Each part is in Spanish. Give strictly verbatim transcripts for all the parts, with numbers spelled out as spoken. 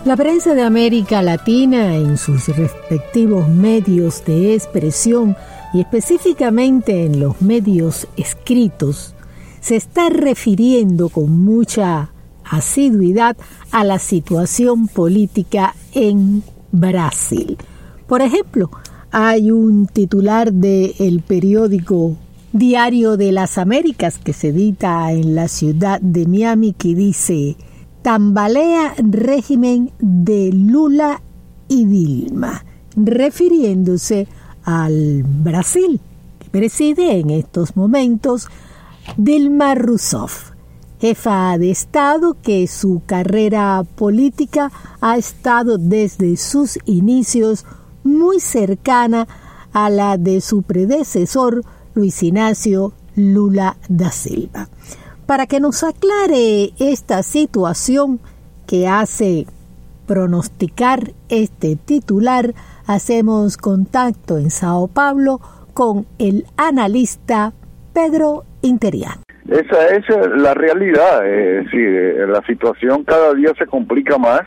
La prensa de América Latina en sus respectivos medios de expresión y específicamente en los medios escritos se está refiriendo con mucha asiduidad a la situación política en Brasil. Por ejemplo, hay un titular del periódico Diario de las Américas que se edita en la ciudad de Miami que dice: tambalea régimen de Lula y Dilma, refiriéndose al Brasil, que preside en estos momentos Dilma Rousseff, jefa de Estado que su carrera política ha estado desde sus inicios muy cercana a la de su predecesor Luis Ignacio Lula da Silva. Para que nos aclare esta situación que hace pronosticar este titular, hacemos contacto en Sao Paulo con el analista Pedro Interiano. Esa es la realidad, es decir, la situación cada día se complica más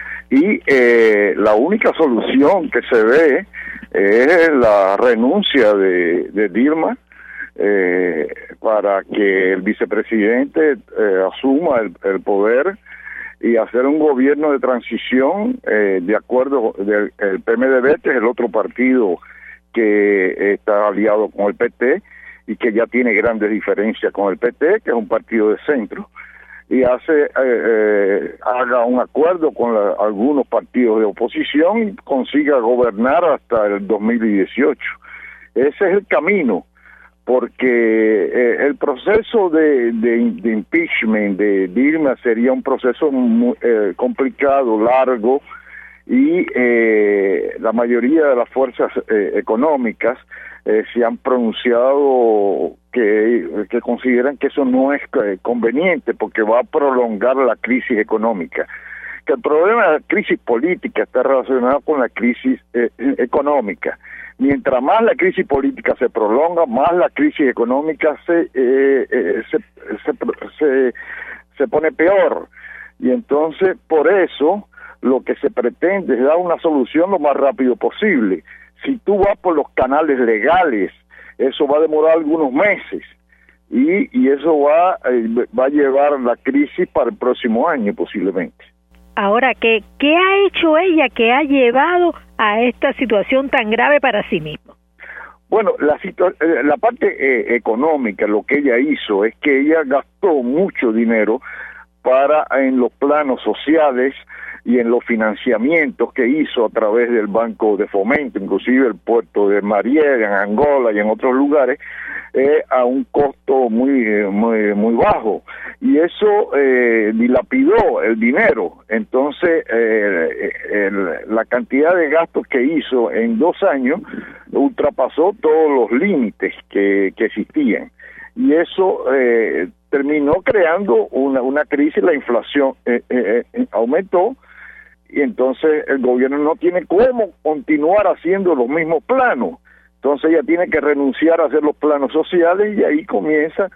y eh, la única solución que se ve es la renuncia de, de Dilma eh, para que el vicepresidente eh, asuma el, el poder y hacer un gobierno de transición eh, de acuerdo del el P M D B, que es el otro partido que está aliado con el P T y que ya tiene grandes diferencias con el P T, que es un partido de centro, y hace eh, eh, haga un acuerdo con la, algunos partidos de oposición y consiga gobernar hasta el dos mil dieciocho. Ese es el camino, porque eh, el proceso de, de, de impeachment de Dilma sería un proceso muy eh, complicado, largo, y eh, la mayoría de las fuerzas eh, económicas eh, se han pronunciado que, que consideran que eso no es eh, conveniente porque va a prolongar la crisis económica. Que el problema de la crisis política está relacionado con la crisis eh, económica. Mientras más la crisis política se prolonga, más la crisis económica se, eh, eh, se, se, se, se pone peor. Y entonces, por eso, lo que se pretende es dar una solución lo más rápido posible. Si tú vas por los canales legales, eso va a demorar algunos meses y, y eso va, eh, va a llevar la crisis para el próximo año posiblemente. Ahora, ¿qué, qué ha hecho ella que ha llevado a esta situación tan grave para sí misma? Bueno, la, situa- la parte eh, económica, lo que ella hizo es que ella gastó mucho dinero para en los planos sociales y en los financiamientos que hizo a través del Banco de Fomento, inclusive el puerto de Mariel en Angola y en otros lugares, eh, a un costo muy muy muy bajo, y eso eh, dilapidó el dinero. Entonces eh, el, la cantidad de gastos que hizo en dos años ultrapasó todos los límites que, que existían, y eso eh, terminó creando una, una crisis. La inflación eh, eh, eh, aumentó, y entonces el gobierno no tiene cómo continuar haciendo los mismos planos. Entonces ella tiene que renunciar a hacer los planos sociales, y ahí comienza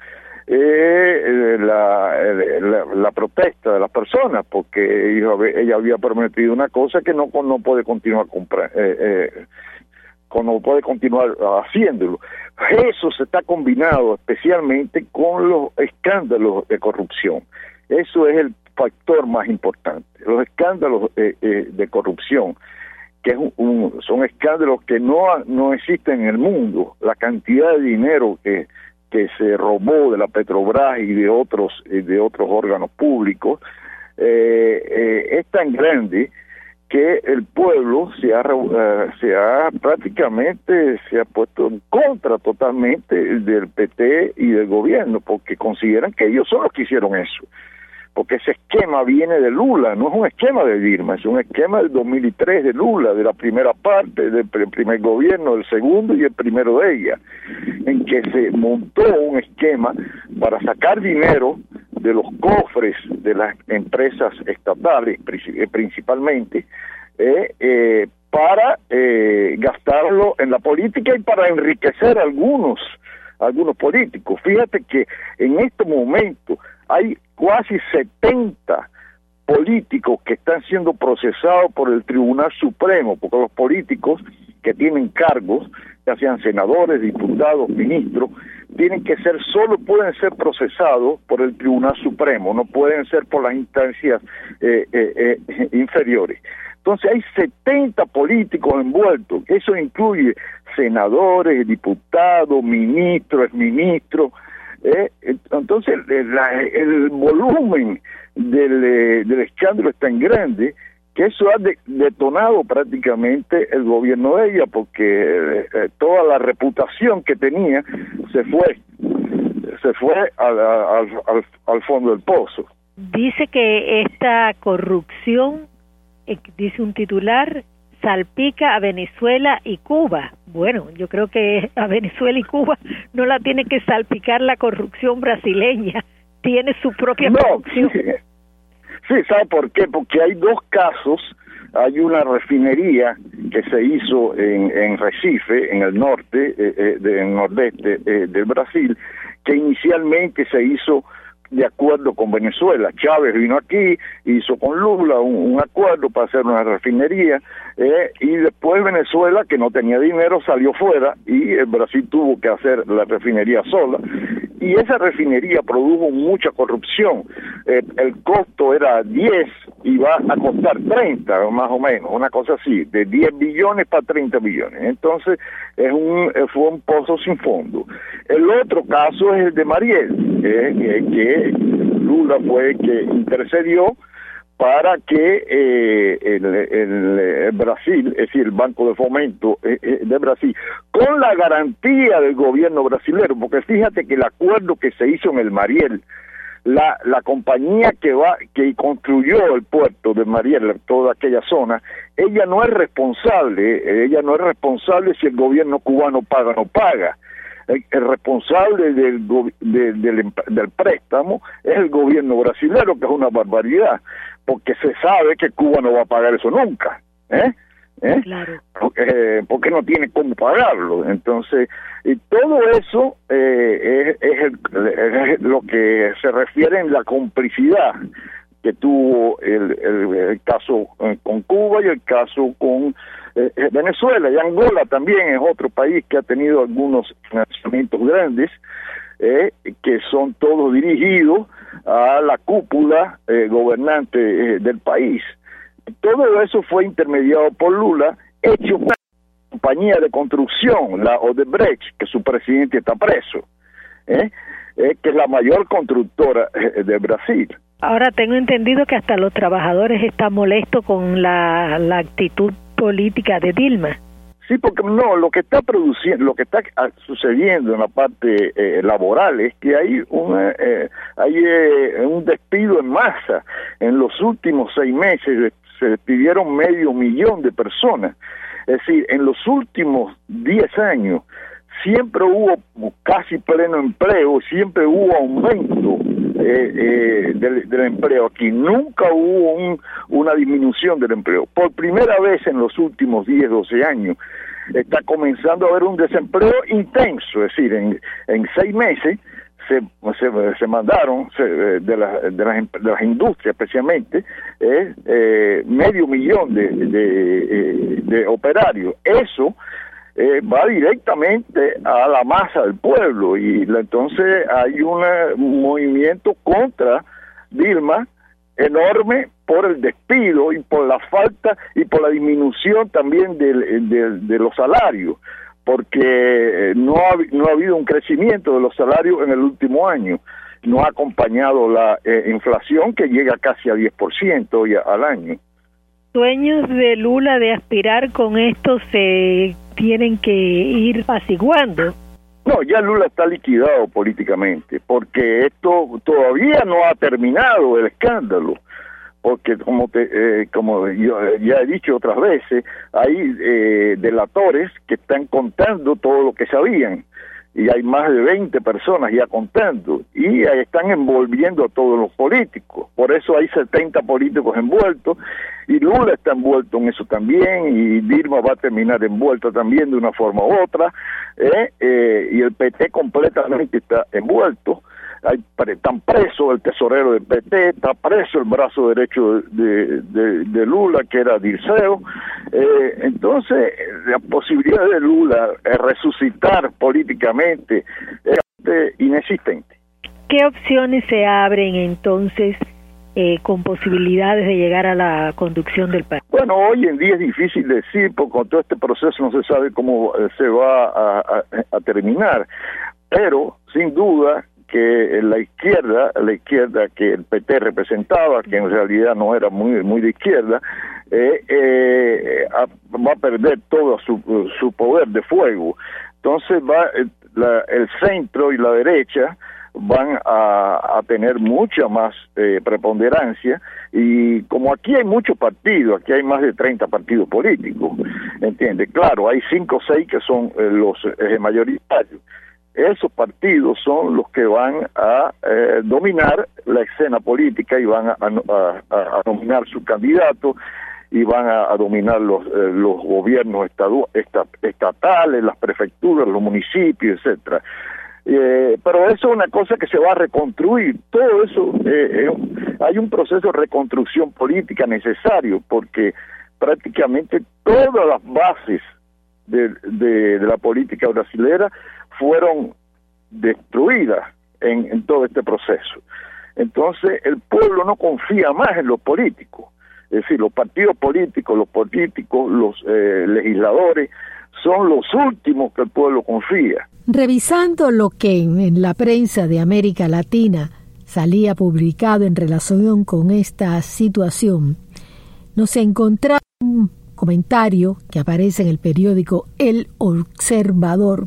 eh, la, la, la protesta de las personas, porque ella, ella había prometido una cosa que no, no puede continuar comprar, eh, eh, no puede continuar haciéndolo. Eso se está combinado especialmente con los escándalos de corrupción. Eso es el factor más importante, los escándalos eh, eh, de corrupción, que es un, un, son escándalos que no no existen en el mundo. La cantidad de dinero que que se robó de la Petrobras y de otros eh, de otros órganos públicos eh, eh, es tan grande que el pueblo se ha uh, se ha prácticamente se ha puesto en contra totalmente del P T y del gobierno, porque consideran que ellos son los que hicieron eso. Porque ese esquema viene de Lula, no es un esquema de Dilma, es un esquema del dos mil tres de Lula, de la primera parte, del primer gobierno, del segundo y el primero de ella, en que se montó un esquema para sacar dinero de los cofres de las empresas estatales, principalmente, eh, eh, para eh, gastarlo en la política y para enriquecer a algunos, algunos políticos. Fíjate que en este momento hay casi setenta políticos que están siendo procesados por el Tribunal Supremo, porque los políticos que tienen cargos, ya sean senadores, diputados, ministros, tienen que ser, solo pueden ser procesados por el Tribunal Supremo, no pueden ser por las instancias eh, eh, eh, inferiores. Entonces hay setenta políticos envueltos, eso incluye senadores, diputados, ministros, exministros. Eh, entonces la, el volumen del, eh, del escándalo es tan grande que eso ha de, detonado prácticamente el gobierno de ella, porque eh, toda la reputación que tenía se fue, se fue al, al, al, al fondo del pozo. Dice que esta corrupción, eh, dice un titular, salpica a Venezuela y Cuba. Bueno, yo creo que a Venezuela y Cuba no la tiene que salpicar la corrupción brasileña, tiene su propia no, corrupción. Sí, sí, ¿sabe por qué? Porque hay dos casos. Hay una refinería que se hizo en, en Recife, en el norte, eh, eh, del nordeste eh, del Brasil, que inicialmente se hizo de acuerdo con Venezuela. Chávez vino aquí, hizo con Lula un, un acuerdo para hacer una refinería, eh, y después Venezuela, que no tenía dinero, salió fuera y el Brasil tuvo que hacer la refinería sola, y esa refinería produjo mucha corrupción. Eh, el costo era diez y va a costar treinta, más o menos, una cosa así, de diez billones para treinta billones. Entonces es un fue un pozo sin fondo. El otro caso es el de Mariel, eh, que, que Lula fue que intercedió para que eh, el, el, el Brasil, es decir, el Banco de Fomento eh, eh, de Brasil, con la garantía del gobierno brasilero, porque fíjate que el acuerdo que se hizo en el Mariel, la la compañía que va que construyó el puerto de Mariel, toda aquella zona, ella no es responsable, ella no es responsable si el gobierno cubano paga o no paga. El, el responsable del, de, del, del préstamo es el gobierno brasilero, que es una barbaridad, porque se sabe que Cuba no va a pagar eso nunca, ¿eh? ¿Eh? Claro. Eh, porque no tiene cómo pagarlo. Entonces, y todo eso eh, es, es, el, es lo que se refiere en la complicidad que tuvo el, el, el caso con Cuba y el caso con eh, Venezuela. Y Angola también es otro país que ha tenido algunos financiamientos grandes, eh, que son todos dirigidos a la cúpula eh, gobernante eh, del país. Todo eso fue intermediado por Lula, hecho por una compañía de construcción, la Odebrecht, que su presidente está preso, ¿eh? Eh, que es la mayor constructora eh, de Brasil. Ahora tengo entendido que hasta los trabajadores están molestos con la, la actitud política de Dilma. Sí, porque no, lo que está produciendo, lo que está sucediendo en la parte eh, laboral es que hay una, eh, hay eh, un despido en masa. En los últimos seis meses se despidieron medio millón de personas. Es decir, en los últimos diez años siempre hubo casi pleno empleo, siempre hubo aumento eh, eh, del, del empleo aquí. Nunca hubo un, una disminución del empleo. Por primera vez en los últimos diez, doce años está comenzando a haber un desempleo intenso, es decir, en, en seis meses se, se, se mandaron se, de, la, de, las, de las industrias especialmente eh, eh, medio millón de, de, de, de operarios. Eso eh, va directamente a la masa del pueblo y la, entonces hay una, un movimiento contra Dilma enorme por el despido y por la falta y por la disminución también del, del, de los salarios, porque no ha, no ha habido un crecimiento de los salarios en el último año, no ha acompañado la eh, inflación que llega casi a diez por ciento ya al año. Sueños de Lula de aspirar con esto se tienen que ir apaciguando. No, ya Lula está liquidado políticamente, porque esto todavía no ha terminado el escándalo, porque como te, eh, como yo ya he dicho otras veces, hay eh, delatores que están contando todo lo que sabían, y hay más de veinte personas ya contando, y están envolviendo a todos los políticos. Por eso hay setenta políticos envueltos, y Lula está envuelto en eso también, y Dilma va a terminar envuelta también de una forma u otra, eh, eh, y el P T completamente está envuelto. hay, están presos el tesorero del P T, está preso el brazo derecho de, de, de Lula, que era Dirceu. Eh, entonces, la posibilidad de Lula de resucitar políticamente es inexistente. ¿Qué opciones se abren entonces eh, con posibilidades de llegar a la conducción del país? Bueno, hoy en día es difícil decir, porque con todo este proceso no se sabe cómo eh, se va a, a, a terminar, pero sin duda que la izquierda, la izquierda que el P T representaba, que en realidad no era muy muy de izquierda, eh, eh, a, va a perder todo su, su poder de fuego. Entonces va eh, la, el centro y la derecha van a, a tener mucha más eh, preponderancia, y como aquí hay muchos partidos, aquí hay más de treinta partidos políticos, ¿entiendes? Claro, hay cinco o seis que son eh, los eh, mayoritarios. Esos partidos son los que van a eh, dominar la escena política y van a, a, a, a dominar sus candidatos, y van a, a dominar los eh, los gobiernos estadu, esta, estatales, las prefecturas, los municipios, etcétera. Eh, pero eso es una cosa que se va a reconstruir. Todo eso, eh, eh, hay un proceso de reconstrucción política necesario, porque prácticamente todas las bases de, de, de la política brasilera fueron destruidas en, en todo este proceso. Entonces el pueblo no confía más en los políticos, es decir, los partidos políticos, los políticos, los eh, legisladores son los últimos que el pueblo confía. Revisando lo que en la prensa de América Latina salía publicado en relación con esta situación, nos encontramos un comentario que aparece en el periódico El Observador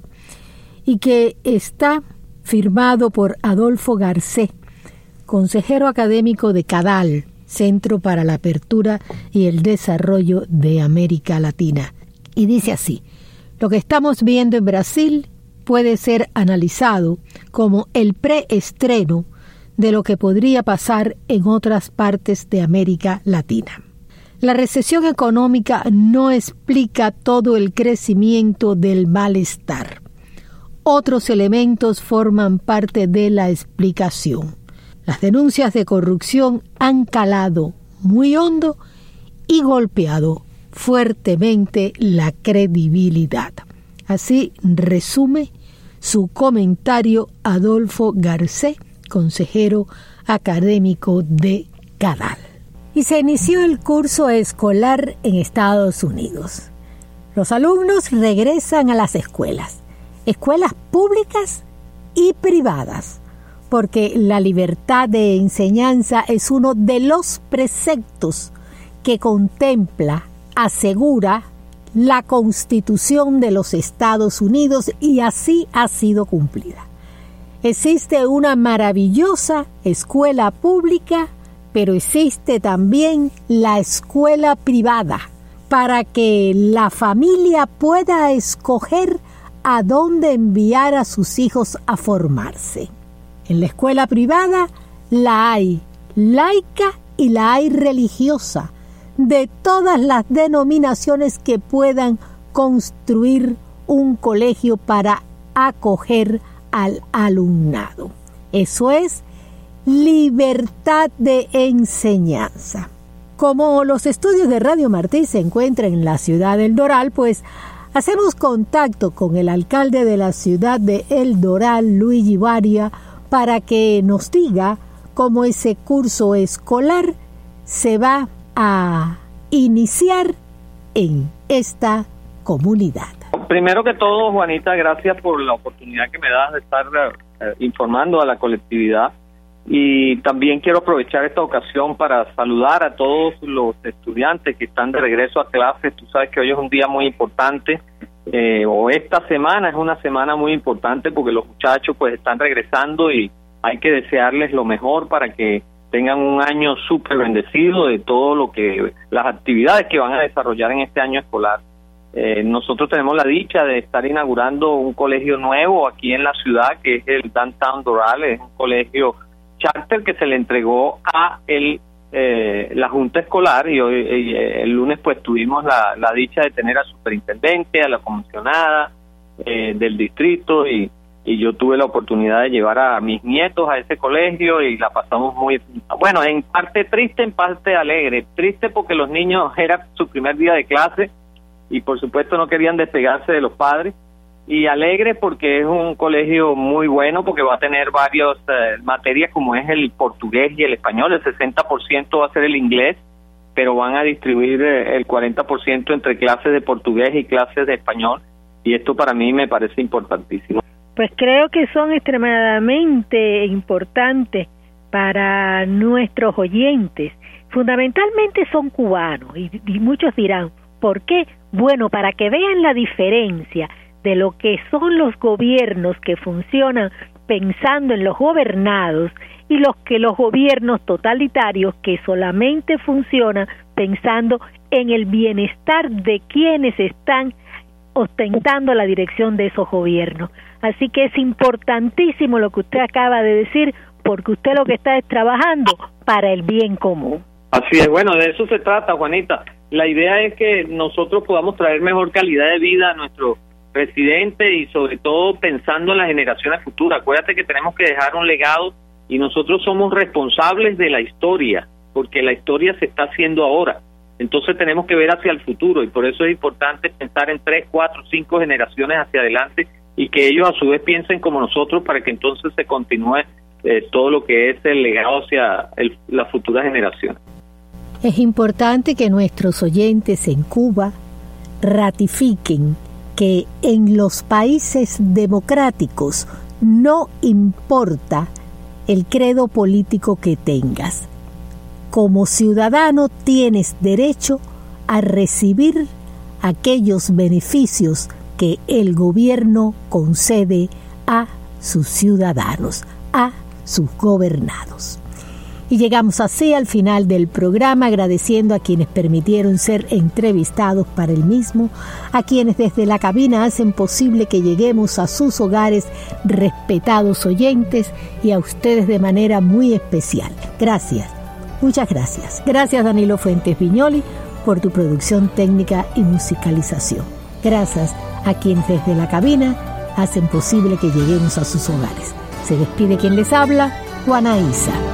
y que está firmado por Adolfo Garcés, consejero académico de CADAL, Centro para la Apertura y el Desarrollo de América Latina. Y dice así: lo que estamos viendo en Brasil puede ser analizado como el preestreno de lo que podría pasar en otras partes de América Latina. La recesión económica no explica todo el crecimiento del malestar. Otros elementos forman parte de la explicación. Las denuncias de corrupción han calado muy hondo y golpeado fuertemente la credibilidad. Así resume su comentario Adolfo Garcés, consejero académico de CADAL. Y se inició el curso escolar en Estados Unidos. Los alumnos regresan a las escuelas, escuelas públicas y privadas, porque la libertad de enseñanza es uno de los preceptos que contempla, asegura la Constitución de los Estados Unidos, y así ha sido cumplida. Existe una maravillosa escuela pública, pero existe también la escuela privada, para que la familia pueda escoger a dónde enviar a sus hijos a formarse. En la escuela privada la hay laica y la hay religiosa, de todas las denominaciones que puedan construir un colegio para acoger al alumnado. Eso es libertad de enseñanza. Como los estudios de Radio Martí se encuentran en la ciudad del Doral, pues hacemos contacto con el alcalde de la ciudad de El Doral, Luigi Varia, para que nos diga cómo ese curso escolar se va a iniciar en esta comunidad. Primero que todo, Juanita, gracias por la oportunidad que me das de estar eh, informando a la colectividad, y también quiero aprovechar esta ocasión para saludar a todos los estudiantes que están de regreso a clases. Tú sabes que hoy es un día muy importante, eh, o esta semana es una semana muy importante, porque los muchachos pues están regresando y hay que desearles lo mejor para que tengan un año súper bendecido de todo lo que, las actividades que van a desarrollar en este año escolar. Eh, nosotros tenemos la dicha de estar inaugurando un colegio nuevo aquí en la ciudad, que es el Downtown Doral. Es un colegio charter que se le entregó a el eh, la Junta Escolar, y hoy eh, el lunes pues tuvimos la, la dicha de tener al superintendente, a la comisionada eh, del distrito, y y yo tuve la oportunidad de llevar a mis nietos a ese colegio y la pasamos muy, bueno, en parte triste, en parte alegre. Triste porque los niños era su primer día de clase y por supuesto no querían despegarse de los padres, y alegre porque es un colegio muy bueno, porque va a tener varias eh, materias como es el portugués y el español. El sesenta por ciento va a ser el inglés, pero van a distribuir eh, el cuarenta por ciento entre clases de portugués y clases de español, y esto para mí me parece importantísimo. Pues creo que son extremadamente importantes para nuestros oyentes. Fundamentalmente son cubanos, y, y muchos dirán, ¿por qué? Bueno, para que vean la diferencia de lo que son los gobiernos que funcionan pensando en los gobernados y los que los gobiernos totalitarios que solamente funcionan pensando en el bienestar de quienes están ostentando la dirección de esos gobiernos. Así que es importantísimo lo que usted acaba de decir, porque usted lo que está es trabajando para el bien común. Así es, bueno, de eso se trata, Juanita. La idea es que nosotros podamos traer mejor calidad de vida a nuestro presidente y sobre todo pensando en las generaciones futuras. Acuérdate que tenemos que dejar un legado y nosotros somos responsables de la historia, porque la historia se está haciendo ahora. Entonces tenemos que ver hacia el futuro y por eso es importante pensar en tres, cuatro, cinco generaciones hacia adelante y que ellos a su vez piensen como nosotros para que entonces se continúe eh, todo lo que es el legado hacia el, las futuras generaciones. Es importante que nuestros oyentes en Cuba ratifiquen que en los países democráticos no importa el credo político que tengas. Como ciudadano tienes derecho a recibir aquellos beneficios que el gobierno concede a sus ciudadanos, a sus gobernados. Y llegamos así al final del programa, agradeciendo a quienes permitieron ser entrevistados para el mismo, a quienes desde la cabina hacen posible que lleguemos a sus hogares, respetados oyentes, y a ustedes de manera muy especial. Gracias, muchas gracias. Gracias, Danilo Fuentes Viñoli, por tu producción técnica y musicalización. Gracias a quienes desde la cabina hacen posible que lleguemos a sus hogares. Se despide quien les habla, Juana Isa.